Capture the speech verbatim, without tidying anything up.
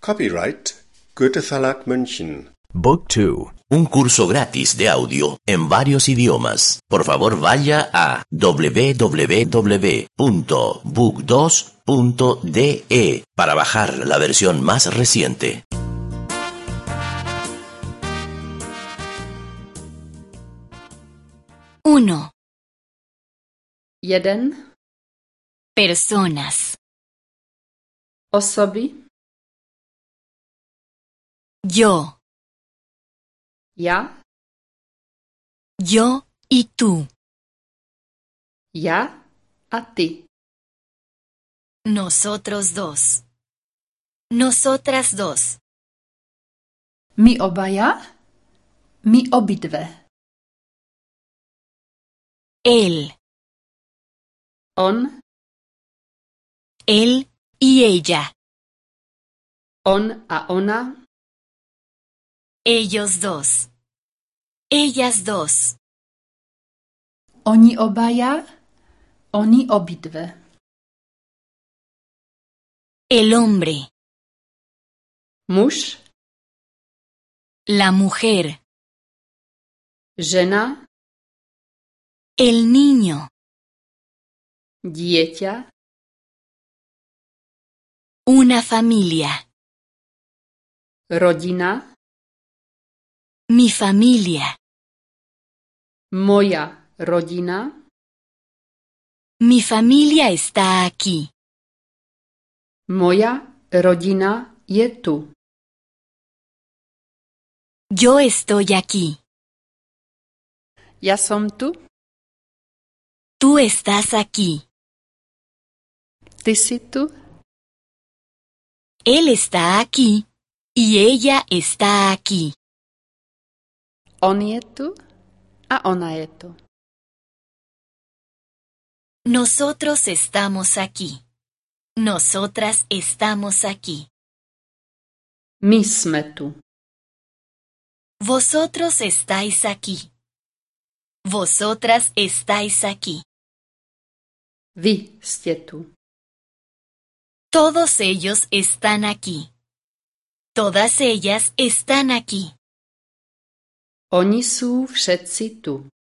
Copyright Goethe Verlag München. Book two. Un curso gratis de audio en varios idiomas. Por favor, vaya a doble u doble u doble u punto book dos punto de para bajar la versión más reciente. Uno. Jeden. Personas. Osoby. Yo. Ja. Yo y tú. Ja a ty. Nosotros dos. Nosotras dos. My obaja. My obidve. Él. On. Él y ella. On a ona. Ellos dos. Ellas dos. Oni obaja. Oni obidve. El hombre. Muž. La mujer. Žena. El niño. Dieťa. Una familia. Rodina. Mi familia. Moja rodina. Mi familia está aquí. Moja rodina je tu. Yo estoy aquí. Ja som tu. Tú estás aquí. Ty si tu. Él está aquí y ella está aquí. On je tu a ona je tu. Nosotros estamos aquí. Nosotras estamos aquí. My sme tu. Vosotros estáis aquí. Vosotras estáis aquí. Vy ste tu. Todos ellos están aquí. Todas ellas están aquí. Oni sú všetci tu.